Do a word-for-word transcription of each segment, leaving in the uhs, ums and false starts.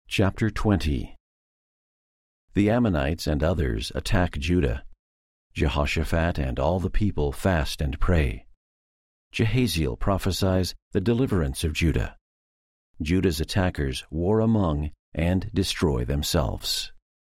Chapter twenty. The Ammonites and others attack Judah. Jehoshaphat and all the people fast and pray. Jehaziel prophesies the deliverance of Judah. Judah's attackers war among and destroy themselves.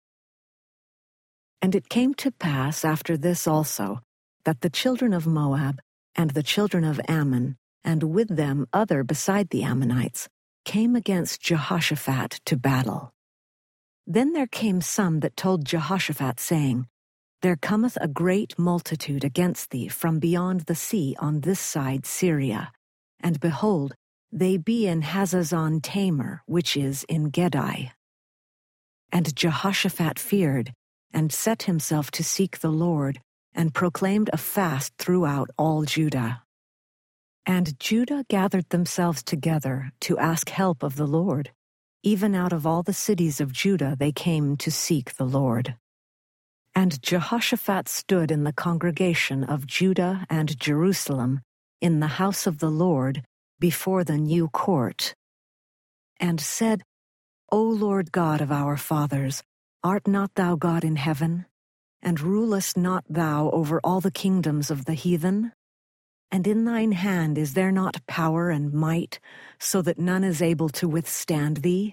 And it came to pass after this also, that the children of Moab and the children of Ammon, and with them other beside the Ammonites, came against Jehoshaphat to battle. Then there came some that told Jehoshaphat, saying, There cometh a great multitude against thee from beyond the sea on this side Syria, and behold, they be in Hazazon Tamar, which is in Gedi. And Jehoshaphat feared, and set himself to seek the Lord, and proclaimed a fast throughout all Judah. And Judah gathered themselves together to ask help of the Lord. Even out of all the cities of Judah they came to seek the Lord. And Jehoshaphat stood in the congregation of Judah and Jerusalem, in the house of the Lord, before the new court, and said, O Lord God of our fathers, art not thou God in heaven? And rulest not thou over all the kingdoms of the heathen? And in thine hand is there not power and might, so that none is able to withstand thee?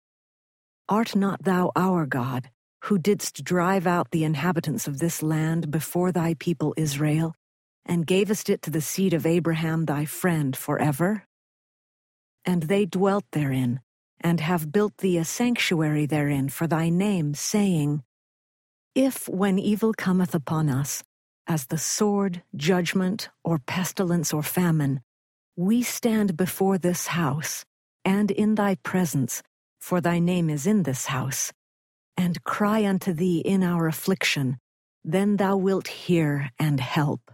Art not thou our God, who didst drive out the inhabitants of this land before thy people Israel, and gavest it to the seed of Abraham thy friend forever? And they dwelt therein, and have built thee a sanctuary therein for thy name, saying, If, when evil cometh upon us, as the sword, judgment, or pestilence, or famine, we stand before this house, and in thy presence, for thy name is in this house, and cry unto thee in our affliction, then thou wilt hear and help.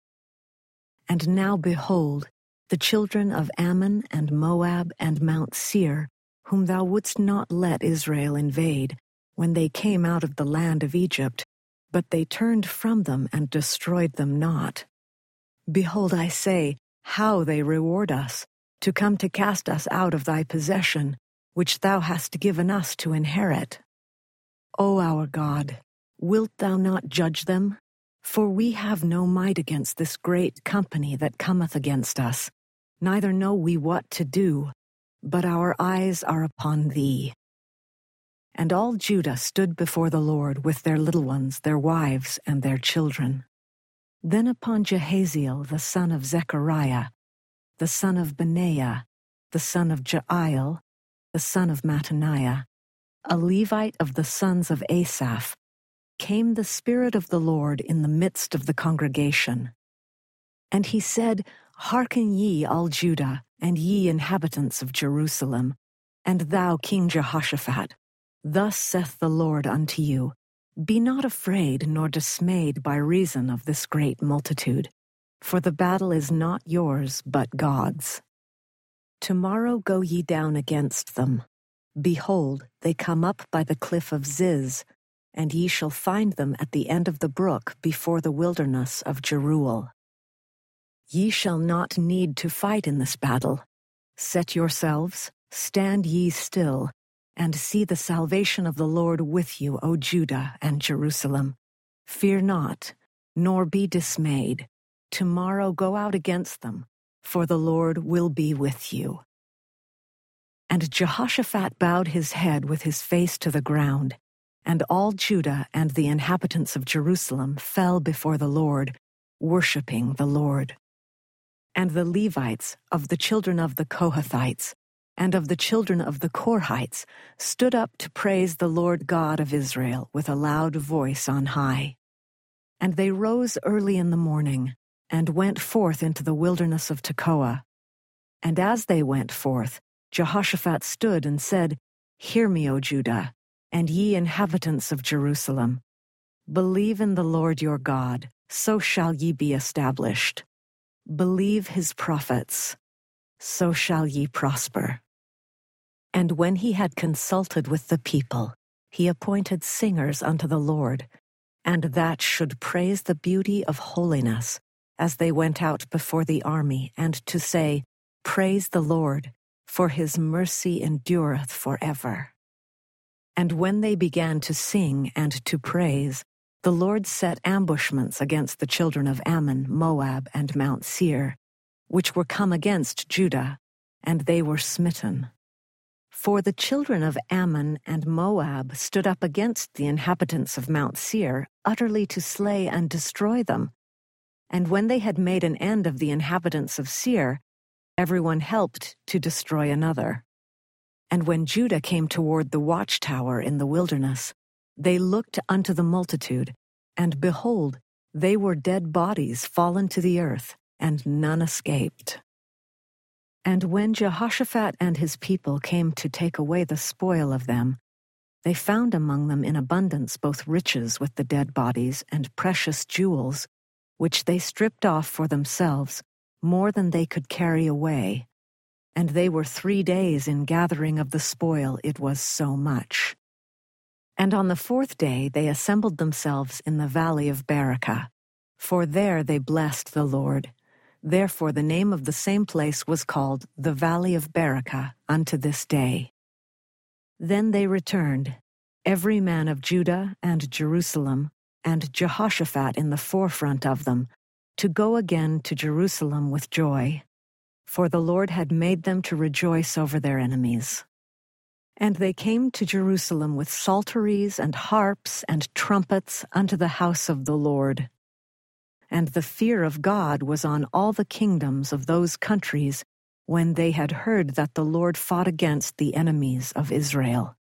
And now behold, the children of Ammon and Moab and Mount Seir, whom thou wouldst not let Israel invade, when they came out of the land of Egypt, but they turned from them and destroyed them not. Behold, I say, how they reward us, to come to cast us out of thy possession, which thou hast given us to inherit. O our God, wilt thou not judge them? For we have no might against this great company that cometh against us, neither know we what to do, but our eyes are upon thee. And all Judah stood before the Lord with their little ones, their wives, and their children. Then upon Jehaziel the son of Zechariah, the son of Benaiah, the son of Jael, the son of Mattaniah, a Levite of the sons of Asaph, came the Spirit of the Lord in the midst of the congregation. And he said, Hearken ye, all Judah, and ye inhabitants of Jerusalem, and thou, King Jehoshaphat. Thus saith the Lord unto you, Be not afraid nor dismayed by reason of this great multitude, for the battle is not yours, but God's. Tomorrow go ye down against them. Behold, they come up by the cliff of Ziz, and ye shall find them at the end of the brook before the wilderness of Jeruel. Ye shall not need to fight in this battle. Set yourselves, stand ye still, and see the salvation of the Lord with you, O Judah and Jerusalem. Fear not, nor be dismayed. Tomorrow go out against them, for the Lord will be with you. And Jehoshaphat bowed his head with his face to the ground, and all Judah and the inhabitants of Jerusalem fell before the Lord, worshipping the Lord. And the Levites of the children of the Kohathites and of the children of the Korhites stood up to praise the Lord God of Israel with a loud voice on high. And they rose early in the morning, and went forth into the wilderness of Tekoa. And as they went forth, Jehoshaphat stood and said, Hear me, O Judah, and ye inhabitants of Jerusalem. Believe in the Lord your God, so shall ye be established. Believe his prophets, so shall ye prosper. And when he had consulted with the people, he appointed singers unto the Lord, and that should praise the beauty of holiness, as they went out before the army, and to say, Praise the Lord, for his mercy endureth forever. And when they began to sing and to praise, the Lord set ambushments against the children of Ammon, Moab, and Mount Seir, which were come against Judah, and they were smitten. For the children of Ammon and Moab stood up against the inhabitants of Mount Seir, utterly to slay and destroy them. And when they had made an end of the inhabitants of Seir, everyone helped to destroy another. And when Judah came toward the watchtower in the wilderness, they looked unto the multitude, and behold, they were dead bodies fallen to the earth, and none escaped. And when Jehoshaphat and his people came to take away the spoil of them, they found among them in abundance both riches with the dead bodies and precious jewels, which they stripped off for themselves, more than they could carry away. And they were three days in gathering of the spoil, it was so much. And on the fourth day they assembled themselves in the valley of Berakah, for there they blessed the Lord. Therefore the name of the same place was called the Valley of Berakah unto this day. Then they returned, every man of Judah and Jerusalem, and Jehoshaphat in the forefront of them, to go again to Jerusalem with joy. For the Lord had made them to rejoice over their enemies. And they came to Jerusalem with psalteries and harps and trumpets unto the house of the Lord. And the fear of God was on all the kingdoms of those countries when they had heard that the Lord fought against the enemies of Israel.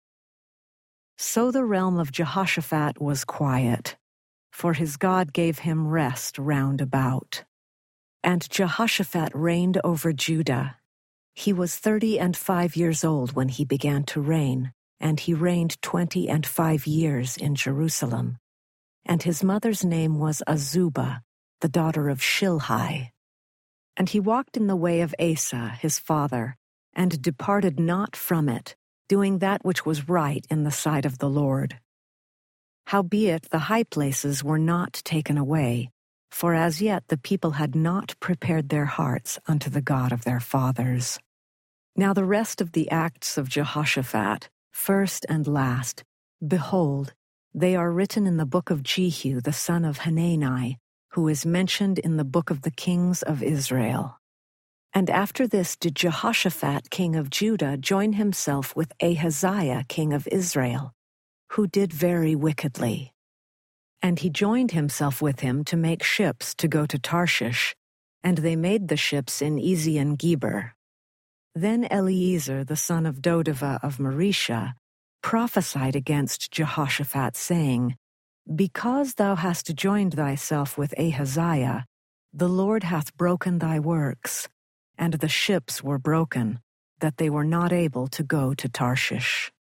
So the realm of Jehoshaphat was quiet, for his God gave him rest round about. And Jehoshaphat reigned over Judah. He was thirty and five years old when he began to reign, and he reigned twenty and five years in Jerusalem. And his mother's name was Azubah, the daughter of Shilhi. And he walked in the way of Asa, his father, and departed not from it, doing that which was right in the sight of the Lord. Howbeit the high places were not taken away, for as yet the people had not prepared their hearts unto the God of their fathers. Now the rest of the acts of Jehoshaphat, first and last, behold, they are written in the book of Jehu the son of Hanani, who is mentioned in the book of the kings of Israel. And after this did Jehoshaphat king of Judah join himself with Ahaziah king of Israel, who did very wickedly. And he joined himself with him to make ships to go to Tarshish, and they made the ships in Ezion-Geber. Then Eliezer the son of Dodavah of Marisha prophesied against Jehoshaphat, saying, Because thou hast joined thyself with Ahaziah, the Lord hath broken thy works, and the ships were broken, that they were not able to go to Tarshish.